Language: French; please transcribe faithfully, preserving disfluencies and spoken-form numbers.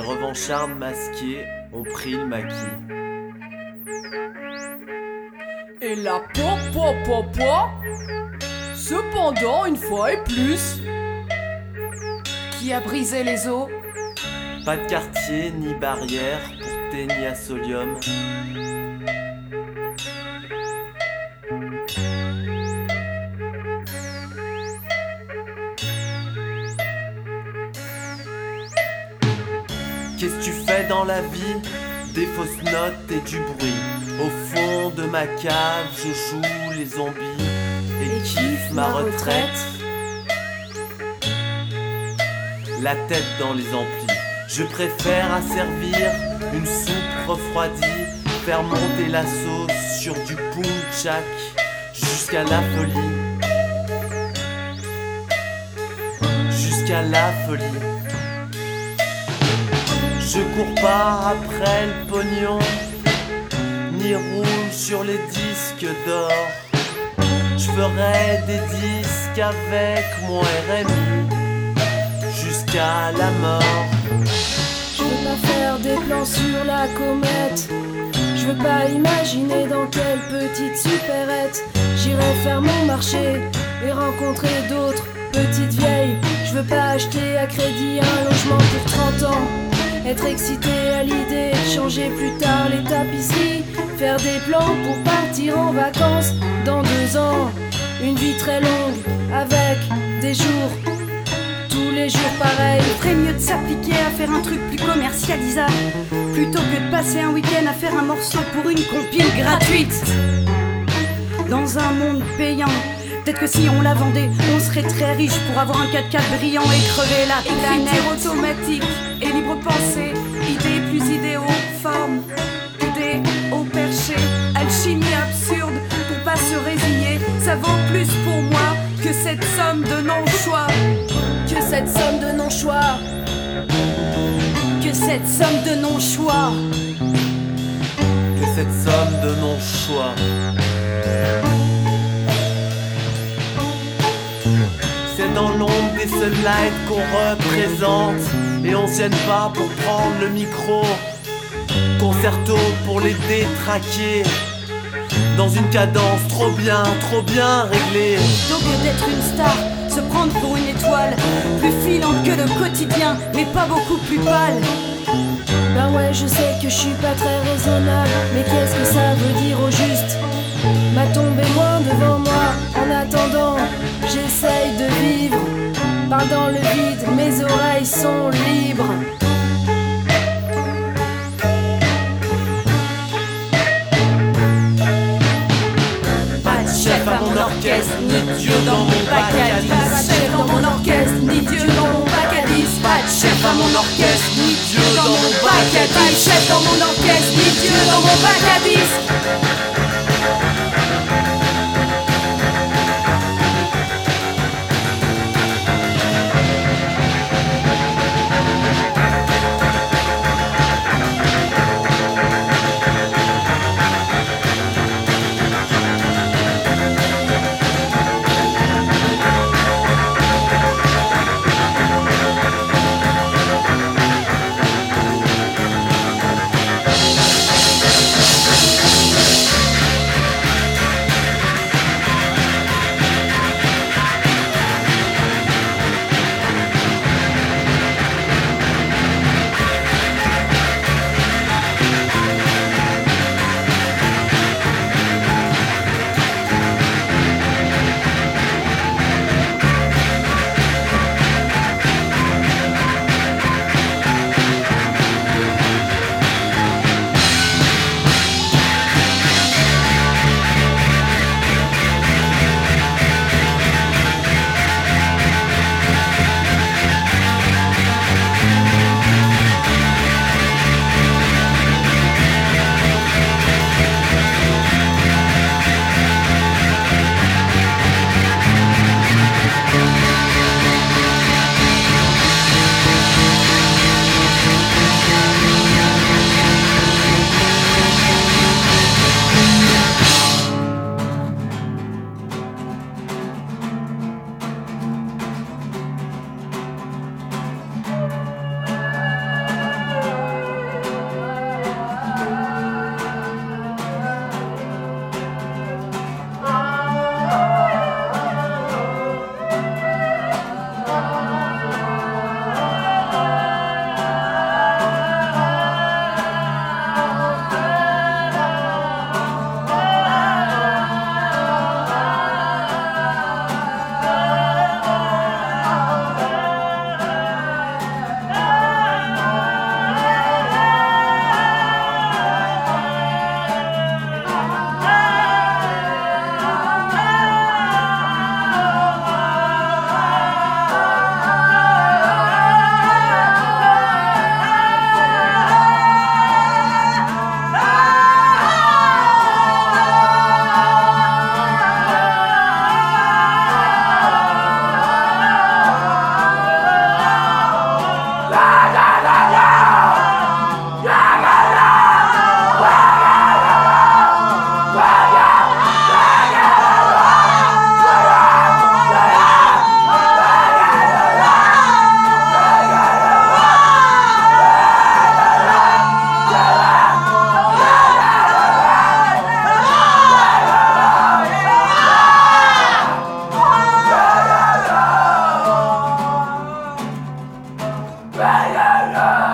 revanchards masqués ont pris le maquis. Et la po po po po. Cependant, une fois et plus. Qui a brisé les os? Pas de quartier ni barrière pour Téniasolium. Qu'est-ce que tu fais dans la vie? Des fausses notes et du bruit. Au fond de ma cave, je joue les zombies et, et kiffe ma retraite. La tête dans les amplis. Je préfère asservir une soupe refroidie, faire monter la sauce sur du punchak jusqu'à la folie. Jusqu'à la folie. Je cours pas après le pognon, ni roule sur les disques d'or. Je ferai des disques avec mon R M I jusqu'à la mort. Je veux pas faire des plans sur la comète. Je veux pas imaginer dans quelle petite supérette j'irai faire mon marché et rencontrer d'autres petites vieilles. Je veux pas acheter à crédit un logement pour trente ans. Être excité à l'idée de changer plus tard les tapisseries. Faire des plans pour partir en vacances dans deux ans. Une vie très longue avec des jours, tous les jours pareils. Il ferait mieux de s'appliquer à faire un truc plus commercialisable plutôt que de passer un week-end à faire un morceau pour une compile gratuite. Dans un monde payant, peut-être que si on la vendait, on serait très riche pour avoir un quatre-quatre brillant et crever la planète. Écriture automatique et libre pensée, idées plus idéaux, forme, idées au perché, alchimie absurde pour pas se résigner. Ça vaut plus pour moi que cette somme de non-choix. Que cette somme de non-choix. Que cette somme de non-choix. Que cette somme de non-choix. C'est dans l'ombre des sunlights qu'on représente. Et on se gêne pas pour prendre le micro. Concerto pour les détraquer. Dans une cadence trop bien, trop bien réglée. Plutôt que d'être une star, se prendre pour une étoile, plus filante que le quotidien, mais pas beaucoup plus pâle. Ben ouais, je sais que je suis pas très raisonnable, mais qu'est-ce que ça veut dire au juste? Ma tombe est loin devant moi, en attendant, j'essaye de vivre. Parle dans le vide, mes oreilles sont libres. Pas de chef à mon orchestre, ni Dieu dans mon bac à dix. Pas de chef dans mon orchestre, ni Dieu dans mon bac à dix. Pas de chef à mon orchestre, ni Dieu dans mon bac à dix. Pas de chef dans mon orchestre, ni Dieu dans mon bac à dix. la